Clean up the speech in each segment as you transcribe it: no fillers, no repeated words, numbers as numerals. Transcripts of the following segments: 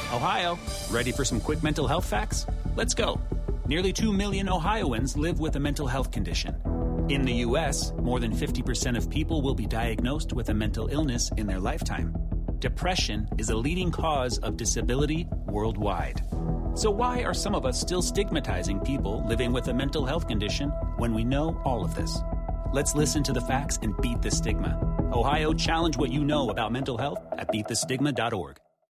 Ohio, ready for some quick mental health facts? Let's go. Nearly 2 million Ohioans live with a mental health condition. In the U.S., more than 50% of people will be diagnosed with a mental illness in their lifetime. Depression is a leading cause of disability worldwide. So why are some of us still stigmatizing people living with a mental health condition when we know all of this? Let's listen to the facts and beat the stigma. Ohio, challenge what you know about mental health at beatthestigma.org.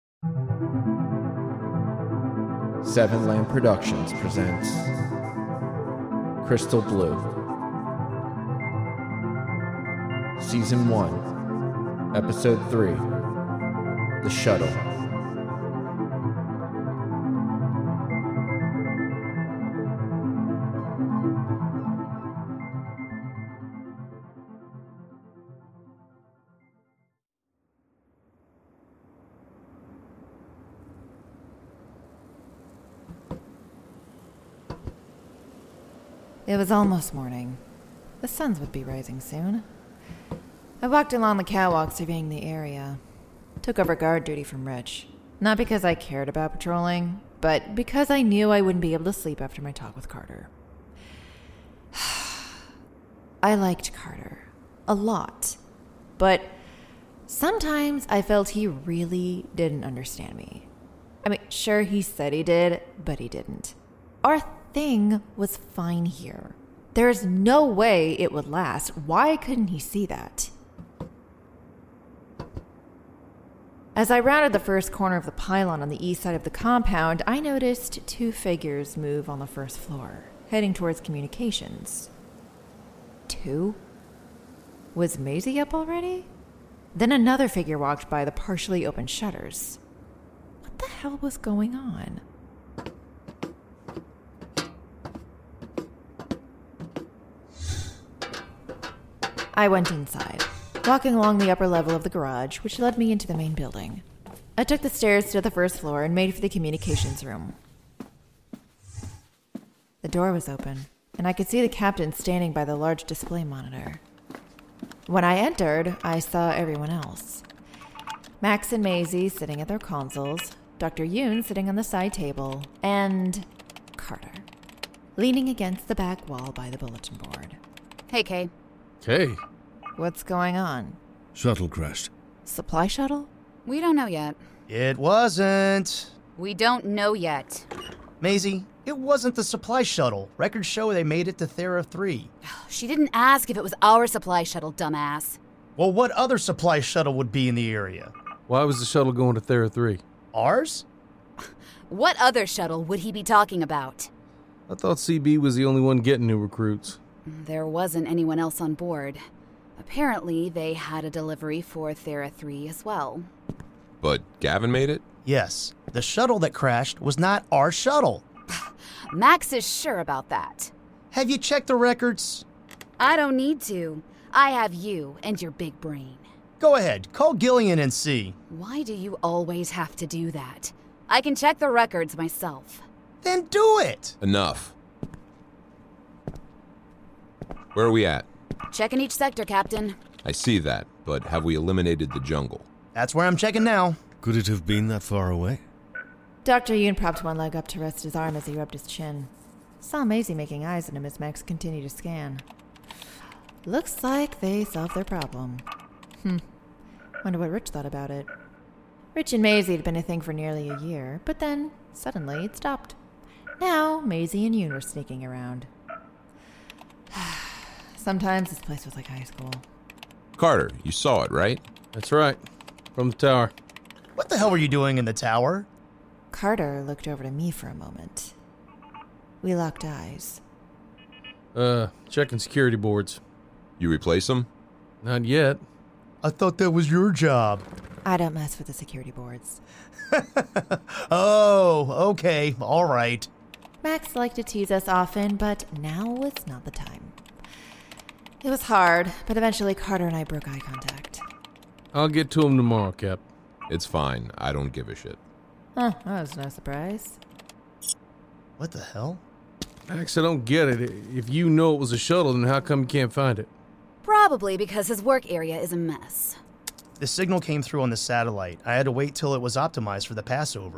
Seven Land Productions presents Crystal Blue, Season 1, Episode 3, The Shuttle. It was almost morning. The suns would be rising soon. I walked along the catwalk surveying the area. Took over guard duty from Rich. Not because I cared about patrolling, but because I knew I wouldn't be able to sleep after my talk with Carter. I liked Carter. A lot. But sometimes I felt he really didn't understand me. I mean, sure, he said he did, but he didn't. Our thing was fine here. There's no way it would last. Why couldn't he see that? As I rounded the first corner of the pylon on the east side of the compound, I noticed two figures move on the first floor, heading towards communications. Two? Was Maisie up already? Then another figure walked by the partially open shutters. What the hell was going on? I went inside, walking along the upper level of the garage, which led me into the main building. I took the stairs to the first floor and made for the communications room. The door was open, and I could see the captain standing by the large display monitor. When I entered, I saw everyone else. Max and Maisie sitting at their consoles, Dr. Yoon sitting on the side table, and Carter, leaning against the back wall by the bulletin board. Hey, Kay. Hey. What's going on? Shuttle crashed. Supply shuttle? We don't know yet. It wasn't. We don't know yet. Maisie, it wasn't the supply shuttle. Records show they made it to Thera 3. She didn't ask if it was our supply shuttle, dumbass. Well, what other supply shuttle would be in the area? Why was the shuttle going to Thera 3? Ours? What other shuttle would he be talking about? I thought CB was the only one getting new recruits. There wasn't anyone else on board. Apparently, they had a delivery for Thera 3 as well. But Gavin made it? Yes. The shuttle that crashed was not our shuttle. Max is sure about that. Have you checked the records? I don't need to. I have you and your big brain. Go ahead. Call Gillian and see. Why do you always have to do that? I can check the records myself. Then do it! Enough. Where are we at? Checking each sector, Captain. I see that, but have we eliminated the jungle? That's where I'm checking now. Could it have been that far away? Dr. Yoon propped one leg up to rest his arm as he rubbed his chin. Saw Maisie making eyes at him as Max continued to scan. Looks like they solved their problem. Wonder what Rich thought about it. Rich and Maisie had been a thing for nearly a year, but then, suddenly, it stopped. Now, Maisie and Yoon were sneaking around. Sometimes this place was like high school. Carter, you saw it, right? That's right. From the tower. What the hell were you doing in the tower? Carter looked over to me for a moment. We locked eyes. Checking security boards. You replace them? Not yet. I thought that was your job. I don't mess with the security boards. Oh, okay. All right. Max liked to tease us often, but now was not the time. It was hard, but eventually Carter and I broke eye contact. I'll get to him tomorrow, Cap. It's fine. I don't give a shit. Huh, that was no surprise. What the hell? Max, I don't get it. If you know it was a shuttle, then how come you can't find it? Probably because his work area is a mess. The signal came through on the satellite. I had to wait till it was optimized for the passover.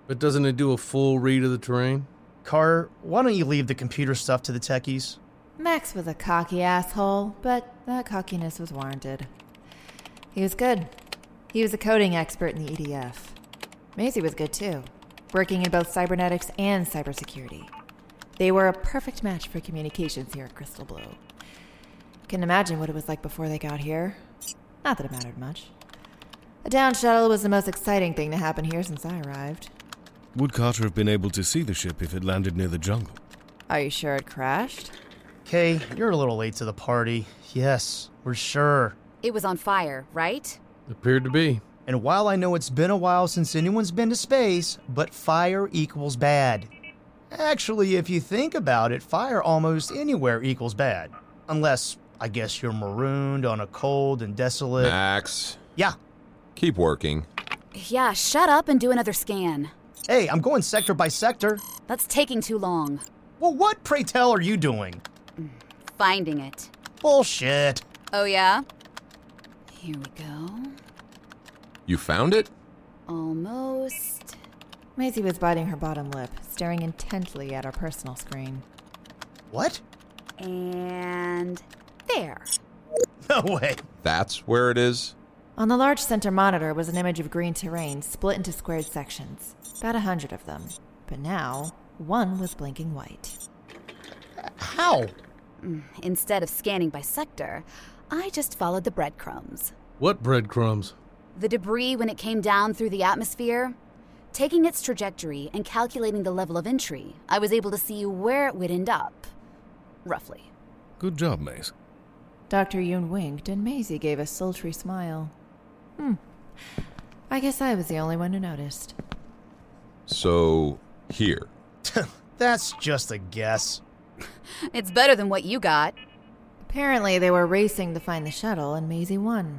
But doesn't it do a full read of the terrain? Carter, why don't you leave the computer stuff to the techies? Max was a cocky asshole, but that cockiness was warranted. He was good. He was a coding expert in the EDF. Maisie was good too, working in both cybernetics and cybersecurity. They were a perfect match for communications here at Crystal Blue. Can imagine what it was like before they got here. Not that it mattered much. A down shuttle was the most exciting thing to happen here since I arrived. Would Carter have been able to see the ship if it landed near the jungle? Are you sure it crashed? Kay, you're a little late to the party. Yes, we're sure. It was on fire, right? Appeared to be. And while I know it's been a while since anyone's been to space, but fire equals bad. Actually, if you think about it, fire almost anywhere equals bad. Unless, I guess you're marooned on a cold and desolate... Max. Yeah. Keep working. Yeah, shut up and do another scan. Hey, I'm going sector by sector. That's taking too long. Well, what, pray tell, are you doing? Finding it. Bullshit. Oh, yeah? Here we go. You found it? Almost. Maisie was biting her bottom lip, staring intently at her personal screen. What? And there. No way. That's where it is? On the large center monitor was an image of green terrain split into squared sections, about 100 of them. But now, one was blinking white. How? Instead of scanning by sector, I just followed the breadcrumbs. What breadcrumbs? The debris when it came down through the atmosphere. Taking its trajectory and calculating the level of entry, I was able to see where it would end up. Roughly. Good job, Mace. Dr. Yoon winked, and Maisie gave a sultry smile. I guess I was the only one who noticed. So, here. That's just a guess. It's better than what you got. Apparently, they were racing to find the shuttle, and Maisie won.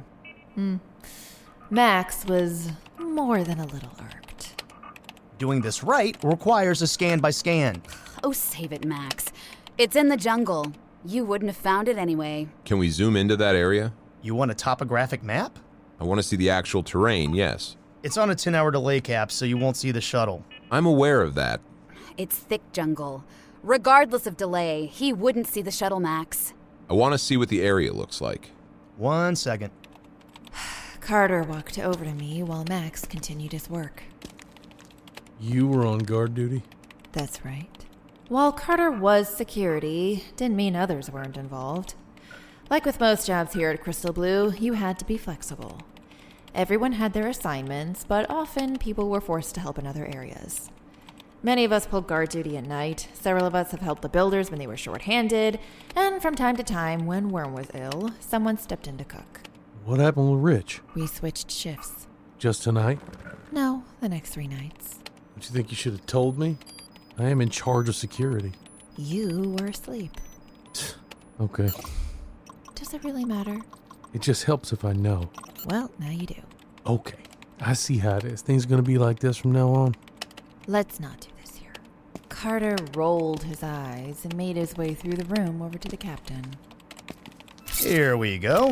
Max was more than a little irked. Doing this right requires a scan by scan. Oh, save it, Max. It's in the jungle. You wouldn't have found it anyway. Can we zoom into that area? You want a topographic map? I want to see the actual terrain, yes. It's on a 10-hour delay cap, so you won't see the shuttle. I'm aware of that. It's thick jungle. Regardless of delay, he wouldn't see the shuttle, Max. I want to see what the area looks like. 1 second. Carter walked over to me while Max continued his work. You were on guard duty? That's right. While Carter was security, didn't mean others weren't involved. Like with most jobs here at Crystal Blue, you had to be flexible. Everyone had their assignments, but often people were forced to help in other areas. Many of us pulled guard duty at night, several of us have helped the builders when they were short-handed, and from time to time, when Worm was ill, someone stepped in to cook. What happened with Rich? We switched shifts. Just tonight? No, the next 3 nights. Don't you think you should have told me? I am in charge of security. You were asleep. Okay. Does it really matter? It just helps if I know. Well, now you do. Okay. I see how it is. Things gonna be like this from now on. Let's not do this here. Carter rolled his eyes and made his way through the room over to the captain. Here we go.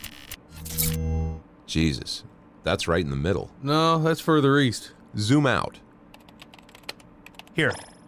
Jesus, that's right in the middle. No, that's further east. Zoom out. Here.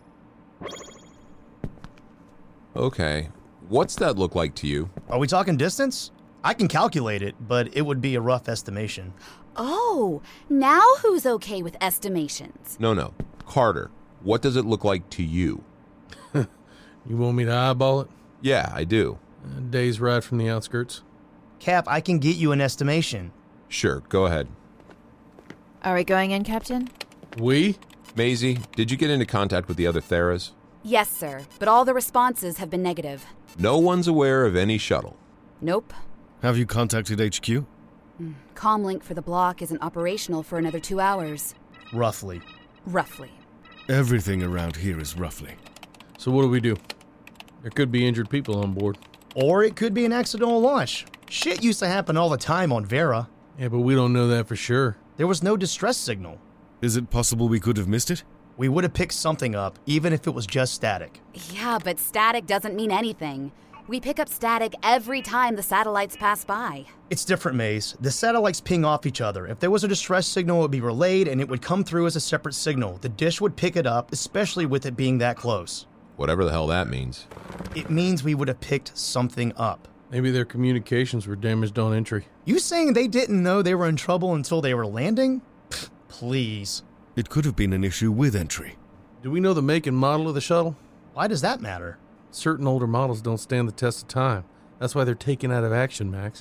Okay, what's that look like to you? Are we talking distance? I can calculate it, but it would be a rough estimation. Oh, now who's okay with estimations? No. Carter, what does it look like to you? You want me to eyeball it? Yeah, I do. A day's ride from the outskirts. Cap, I can get you an estimation. Sure, go ahead. Are we going in, Captain? We? Maisie, did you get into contact with the other Theras? Yes, sir, but all the responses have been negative. No one's aware of any shuttle. Nope. Have you contacted HQ? Comlink for the block isn't operational for another 2 hours. Roughly. Roughly. Everything around here is roughly. So what do we do? There could be injured people on board. Or it could be an accidental launch. Shit used to happen all the time on Vera. Yeah, but we don't know that for sure. There was no distress signal. Is it possible we could have missed it? We would have picked something up, even if it was just static. Yeah, but static doesn't mean anything. We pick up static every time the satellites pass by. It's different, Maze. The satellites ping off each other. If there was a distress signal, it would be relayed and it would come through as a separate signal. The dish would pick it up, especially with it being that close. Whatever the hell that means. It means we would have picked something up. Maybe their communications were damaged on entry. You saying they didn't know they were in trouble until they were landing? Pfft, please. It could have been an issue with entry. Do we know the make and model of the shuttle? Why does that matter? Certain older models don't stand the test of time. That's why they're taken out of action, Max.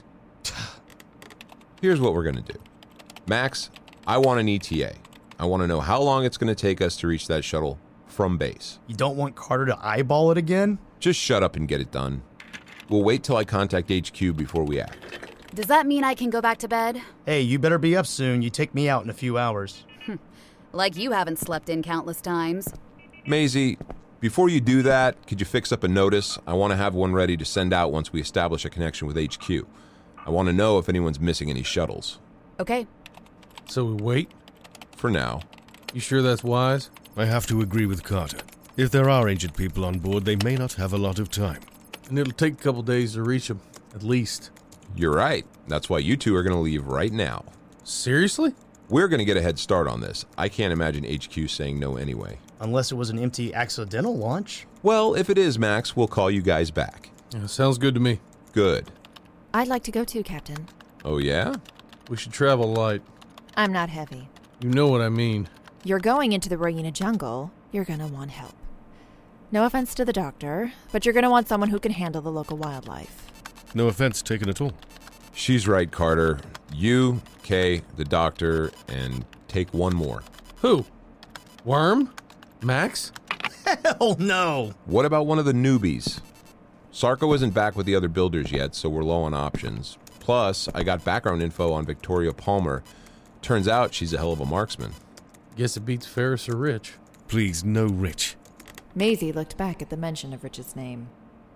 Here's what we're going to do. Max, I want an ETA. I want to know how long it's going to take us to reach that shuttle from base. You don't want Carter to eyeball it again? Just shut up and get it done. We'll wait till I contact HQ before we act. Does that mean I can go back to bed? Hey, you better be up soon. You take me out in a few hours. Like you haven't slept in countless times. Maisie, before you do that, could you fix up a notice? I want to have one ready to send out once we establish a connection with HQ. I want to know if anyone's missing any shuttles. Okay. So we wait? For now. You sure that's wise? I have to agree with Carter. If there are injured people on board, they may not have a lot of time. And it'll take a couple days to reach them, at least. You're right. That's why you two are going to leave right now. Seriously? We're going to get a head start on this. I can't imagine HQ saying no anyway. Unless it was an empty accidental launch. Well, if it is, Max, we'll call you guys back. Yeah, sounds good to me. Good. I'd like to go too, Captain. Oh, yeah? We should travel light. I'm not heavy. You know what I mean. You're going into the Rayena jungle. You're gonna want help. No offense to the doctor, but you're gonna want someone who can handle the local wildlife. No offense taken at all. She's right, Carter. You, Kay, the doctor, and take one more. Who? Worm? Max? Hell no! What about one of the newbies? Sarko isn't back with the other builders yet, so we're low on options. Plus, I got background info on Victoria Palmer. Turns out she's a hell of a marksman. Guess it beats Ferris or Rich. Please, no Rich. Maisie looked back at the mention of Rich's name.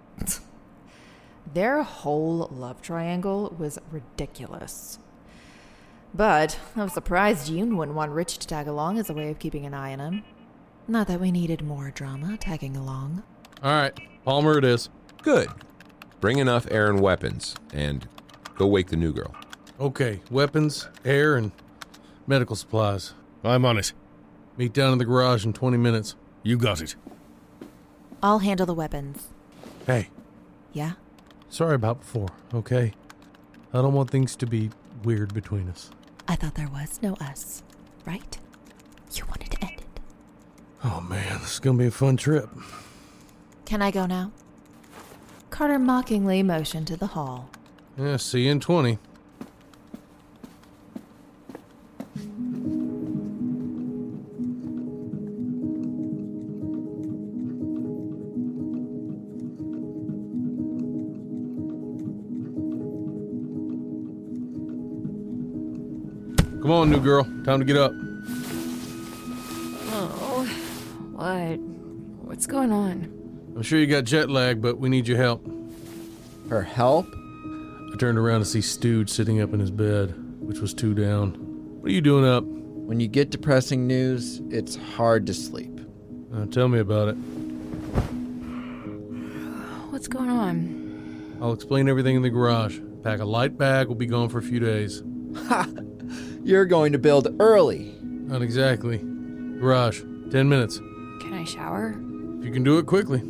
Their whole love triangle was ridiculous. But I was surprised Yoon wouldn't want Rich to tag along as a way of keeping an eye on him. Not that we needed more drama tagging along. All right, Palmer it is. Good. Bring enough air and weapons, and go wake the new girl. Okay, weapons, air, and medical supplies. I'm on it. Meet down in the garage in 20 minutes. You got it. I'll handle the weapons. Hey, Yeah? sorry about before, okay? I don't want things to be weird between us. I thought there was no us, right? You wanted to end it. Oh man, this is gonna be a fun trip. Can I go now? Carter mockingly motioned to the hall. Yeah, see you in 20. Come on, new girl. Time to get up. Oh, what? What's going on? I'm sure you got jet lag, but we need your help. Her help? I turned around to see Stooge sitting up in his bed, which was 2 down. What are you doing up? When you get depressing news, it's hard to sleep. Tell me about it. What's going on? I'll explain everything in the garage. Pack a light bag, we'll be gone for a few days. Ha! You're going to build early. Not exactly. Garage, 10 minutes. Can I shower? If you can do it quickly.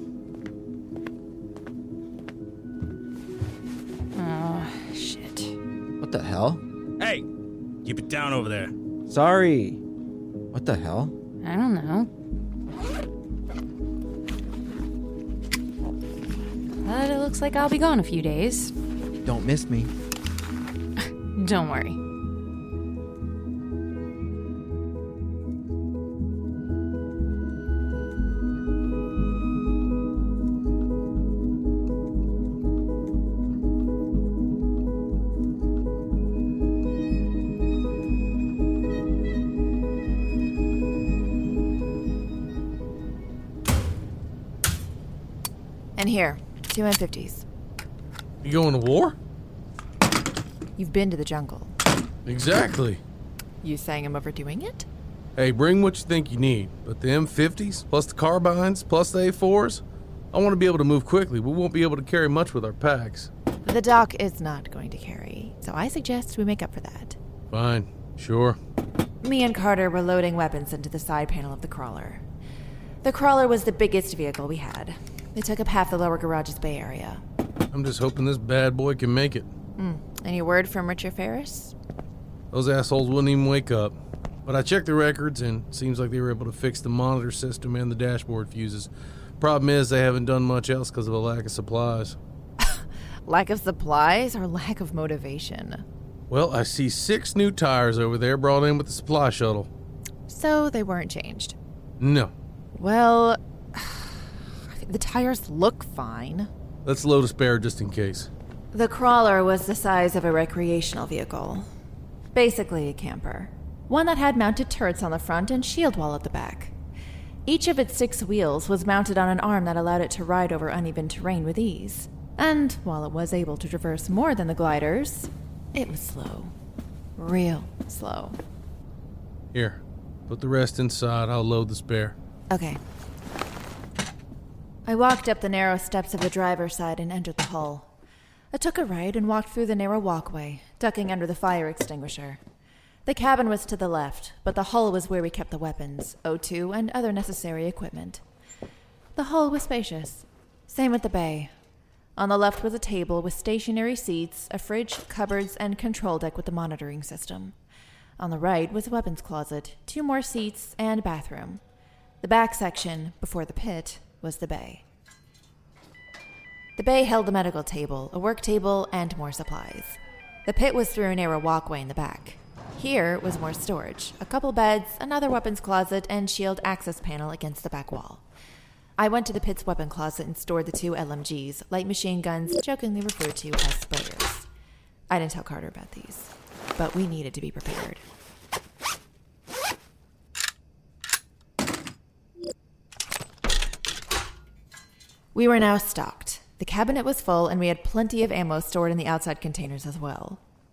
Oh, shit. What the hell? Hey, keep it down over there. Sorry. What the hell? I don't know. But it looks like I'll be gone a few days. Don't miss me. Don't worry. And here, 2 M50s. You going to war? You've been to the jungle. Exactly. You saying I'm overdoing it? Hey, bring what you think you need, but the M50s, plus the carbines, plus the A4s, I want to be able to move quickly. We won't be able to carry much with our packs. The dock is not going to carry, so I suggest we make up for that. Fine. Sure. Me and Carter were loading weapons into the side panel of the crawler. The crawler was the biggest vehicle we had. It took up half the lower garage's bay area. I'm just hoping this bad boy can make it. Any word from Richard Ferris? Those assholes wouldn't even wake up. But I checked the records, and it seems like they were able to fix the monitor system and the dashboard fuses. Problem is, they haven't done much else because of a lack of supplies. Lack of supplies or lack of motivation? Well, I see 6 new tires over there brought in with the supply shuttle. So they weren't changed? No. Well, the tires look fine. Let's load a spare just in case. The crawler was the size of a recreational vehicle. Basically a camper. One that had mounted turrets on the front and shield wall at the back. Each of its 6 wheels was mounted on an arm that allowed it to ride over uneven terrain with ease. And while it was able to traverse more than the gliders, it was slow. Real slow. Here, put the rest inside. I'll load the spare. Okay. I walked up the narrow steps of the driver's side and entered the hull. I took a right and walked through the narrow walkway, ducking under the fire extinguisher. The cabin was to the left, but the hull was where we kept the weapons, O2, and other necessary equipment. The hull was spacious. Same with the bay. On the left was a table with stationary seats, a fridge, cupboards, and control deck with the monitoring system. On the right was a weapons closet, 2 more seats, and bathroom. The back section, before the pit, was the bay. The bay held a medical table, a work table, and more supplies. The pit was through a narrow walkway in the back. Here was more storage, a couple beds, another weapons closet, and shield access panel against the back wall. I went to the pit's weapon closet and stored the 2 LMGs, light machine guns, jokingly referred to as sprayers. I didn't tell Carter about these, but we needed to be prepared. We were now stocked. The cabinet was full, and we had plenty of ammo stored in the outside containers as well.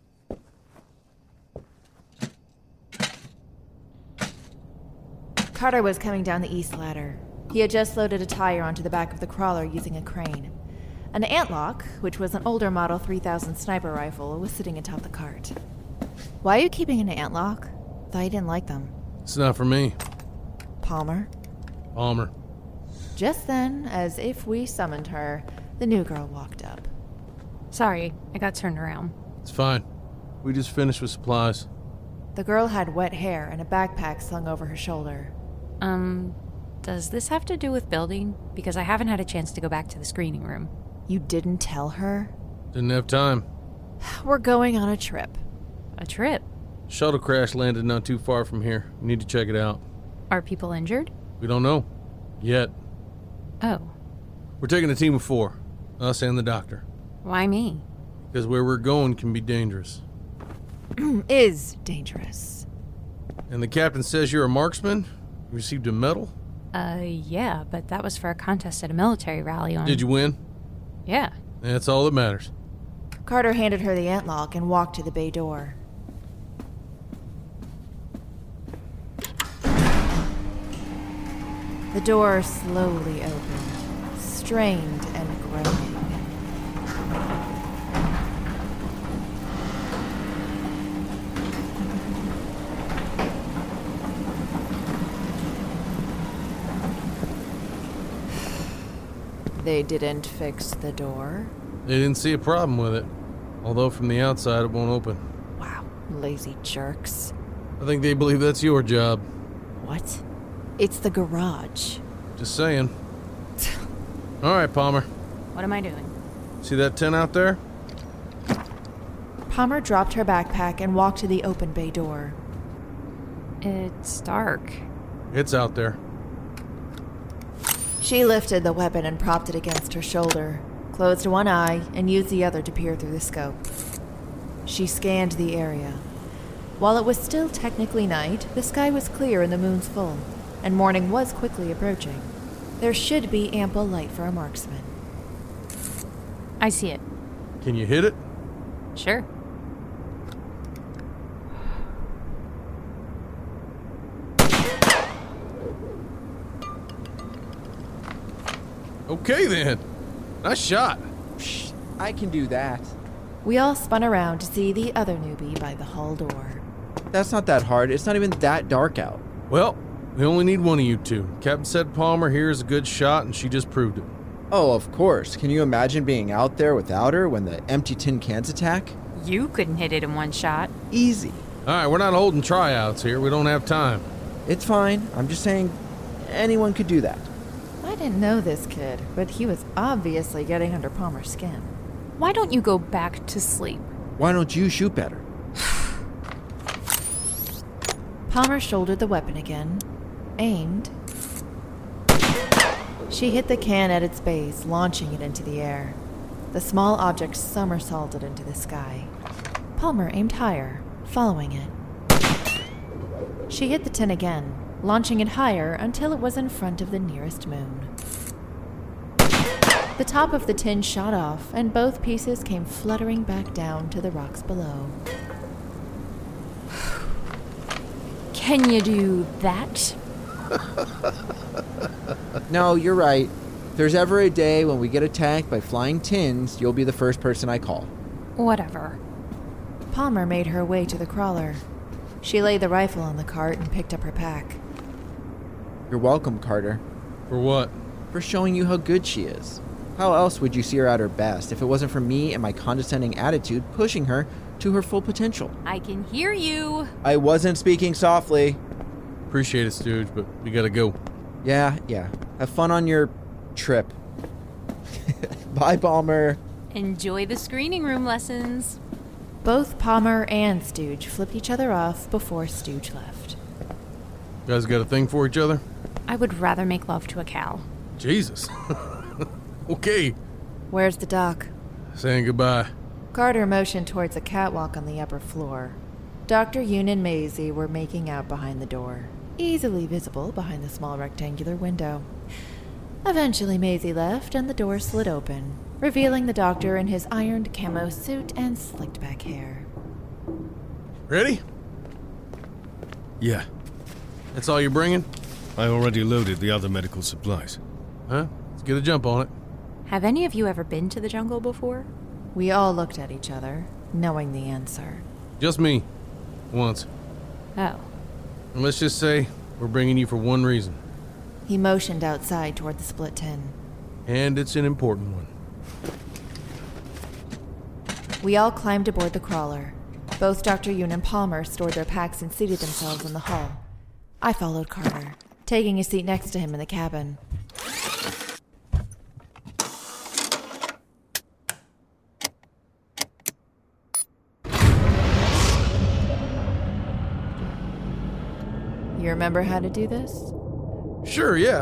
Carter was coming down the east ladder. He had just loaded a tire onto the back of the crawler using a crane. An Antlock, which was an older Model 3000 sniper rifle, was sitting atop the cart. Why are you keeping an Antlock? Thought you didn't like them. It's not for me. Palmer? Palmer. Just then, as if we summoned her, the new girl walked up. Sorry, I got turned around. It's fine. We just finished with supplies. The girl had wet hair and a backpack slung over her shoulder. Does this have to do with building? Because I haven't had a chance to go back to the screening room. You didn't tell her? Didn't have time. We're going on a trip. A trip? Shuttle crash landed not too far from here. We need to check it out. Are people injured? We don't know. Yet. Oh. We're taking a team of 4. Us and the doctor. Why me? Because where we're going can be dangerous. Is dangerous. And the captain says you're a marksman? You received a medal? Yeah, but that was for a contest at a military rally on... Did you win? Yeah. That's all that matters. Carter handed her the Antlock and walked to the bay door. The door slowly opened, strained and groaning. They didn't fix the door? They didn't see a problem with it. Although from the outside it won't open. Wow, lazy jerks. I think they believe that's your job. What? It's the garage. Just saying. Alright, Palmer. What am I doing? See that tent out there? Palmer dropped her backpack and walked to the open bay door. It's dark. It's out there. She lifted the weapon and propped it against her shoulder, closed one eye, and used the other to peer through the scope. She scanned the area. While it was still technically night, the sky was clear and the moon's full, and morning was quickly approaching. There should be ample light for a marksman. I see it. Can you hit it? Sure. Okay then. Nice shot. Psh, I can do that. We all spun around to see the other newbie by the hall door. That's not that hard. It's not even that dark out. Well, we only need one of you two. Captain said Palmer here is a good shot, and she just proved it. Oh, of course. Can you imagine being out there without her when the empty tin cans attack? You couldn't hit it in one shot. Easy. All right, we're not holding tryouts here. We don't have time. It's fine. I'm just saying anyone could do that. I didn't know this kid, but he was obviously getting under Palmer's skin. Why don't you go back to sleep? Why don't you shoot better? Palmer shouldered the weapon again, aimed. She hit the can at its base, launching it into the air. The small object somersaulted into the sky. Palmer aimed higher, following it. She hit the tin again, launching it higher until it was in front of the nearest moon. The top of the tin shot off, and both pieces came fluttering back down to the rocks below. Can you do that? No, you're right. If there's ever a day when we get attacked by flying tins, you'll be the first person I call. Whatever. Palmer made her way to the crawler. She laid the rifle on the cart and picked up her pack. You're welcome, Carter. For what? For showing you how good she is. How else would you see her at her best if it wasn't for me and my condescending attitude pushing her to her full potential? I can hear you. I wasn't speaking softly. Appreciate it, Stooge, but we gotta go. Yeah. Have fun on your trip. Bye, Palmer. Enjoy the screening room lessons. Both Palmer and Stooge flipped each other off before Stooge left. You guys got a thing for each other? I would rather make love to a cow. Jesus. Okay. Where's the doc? Saying goodbye. Carter motioned towards a catwalk on the upper floor. Dr. Yoon and Maisie were making out behind the door, easily visible behind the small rectangular window. Eventually Maisie left and the door slid open, revealing the doctor in his ironed camo suit and slicked back hair. Ready? Yeah. That's all you're bringing? I already loaded the other medical supplies. Huh? Let's get a jump on it. Have any of you ever been to the jungle before? We all looked at each other, knowing the answer. Just me. Once. Oh. And let's just say we're bringing you for one reason. He motioned outside toward the split tin. And it's an important one. We all climbed aboard the crawler. Both Dr. Yoon and Palmer stored their packs and seated themselves in the hull. I followed Carter, taking a seat next to him in the cabin. You remember how to do this? Sure, yeah.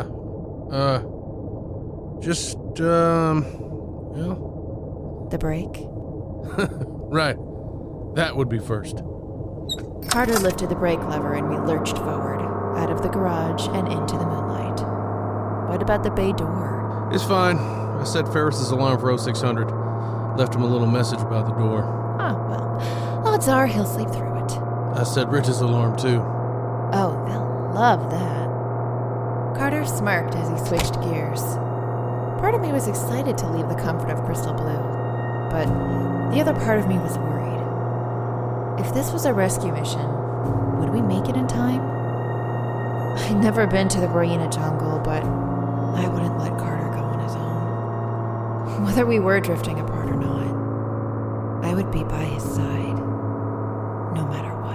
The brake? Right. That would be first. Carter lifted the brake lever and we lurched forward, out of the garage and into the moonlight. What about the bay door? It's fine. I set Ferris's alarm for 0600. Left him a little message about the door. Oh, well, odds are he'll sleep through it. I set Rich's alarm too. Oh, they'll love that. Carter smirked as he switched gears. Part of me was excited to leave the comfort of Crystal Blue, but the other part of me was worried. If this was a rescue mission, would we make it in time? I'd never been to the Burina jungle, but I wouldn't let Carter go on his own. Whether we were drifting apart or not, I would be by his side, no matter what.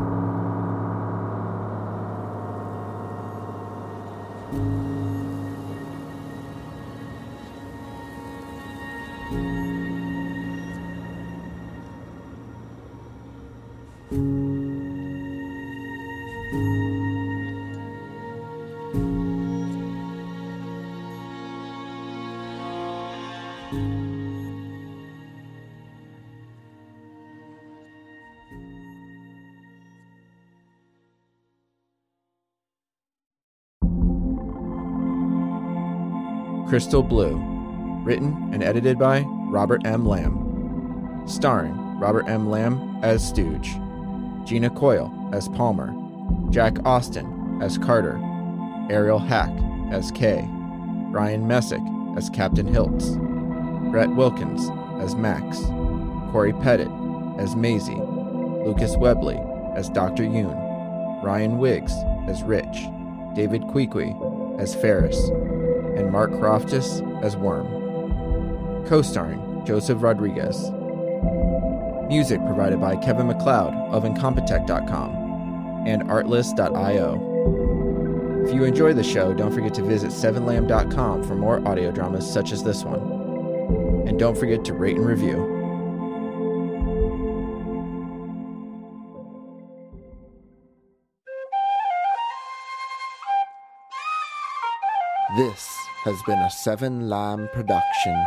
Crystal Blue. Written and edited by Robert M. Lamb. Starring Robert M. Lamb as Stooge, Gina Coyle as Palmer, Jack Austin as Carter, Ariel Hack as Kay, Ryan Messick as Captain Hiltz, Brett Wilkins as Max, Corey Pettit as Maisie, Lucas Webley as Dr. Yoon, Ryan Wiggs as Rich, David Queequeg as Ferris, and Mark Croftus as Worm. Co-starring Joseph Rodriguez. Music provided by Kevin MacLeod of Incompetech.com and Artlist.io. If you enjoy the show, don't forget to visit 7lamb.com for more audio dramas such as this one. And don't forget to rate and review. This has been a 7Lamb production.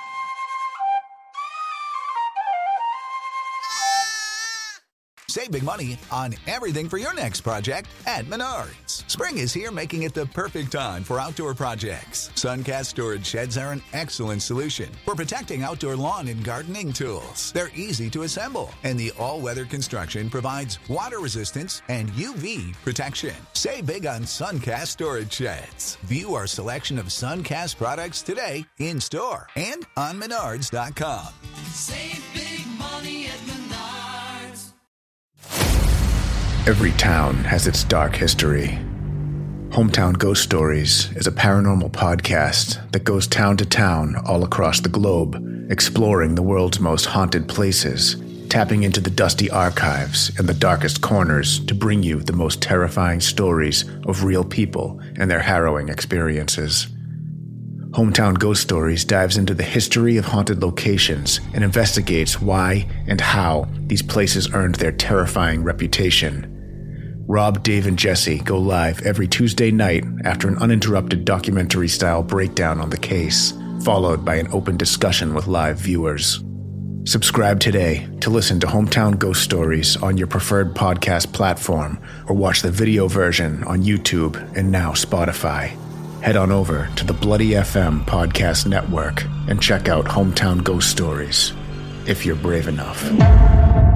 Save big money on everything for your next project at Menards. Spring is here, making it the perfect time for outdoor projects. Suncast storage sheds are an excellent solution for protecting outdoor lawn and gardening tools. They're easy to assemble, and the all-weather construction provides water resistance and UV protection. Save big on Suncast storage sheds. View our selection of Suncast products today in store and on Menards.com. Save big money at Menards. Every town has its dark history. Hometown Ghost Stories is a paranormal podcast that goes town to town all across the globe, exploring the world's most haunted places, tapping into the dusty archives and the darkest corners to bring you the most terrifying stories of real people and their harrowing experiences. Hometown Ghost Stories dives into the history of haunted locations and investigates why and how these places earned their terrifying reputation. Rob, Dave, and Jesse go live every Tuesday night after an uninterrupted documentary-style breakdown on the case, followed by an open discussion with live viewers. Subscribe today to listen to Hometown Ghost Stories on your preferred podcast platform, or watch the video version on YouTube and now Spotify. Head on over to the Bloody FM Podcast Network and check out Hometown Ghost Stories, if you're brave enough.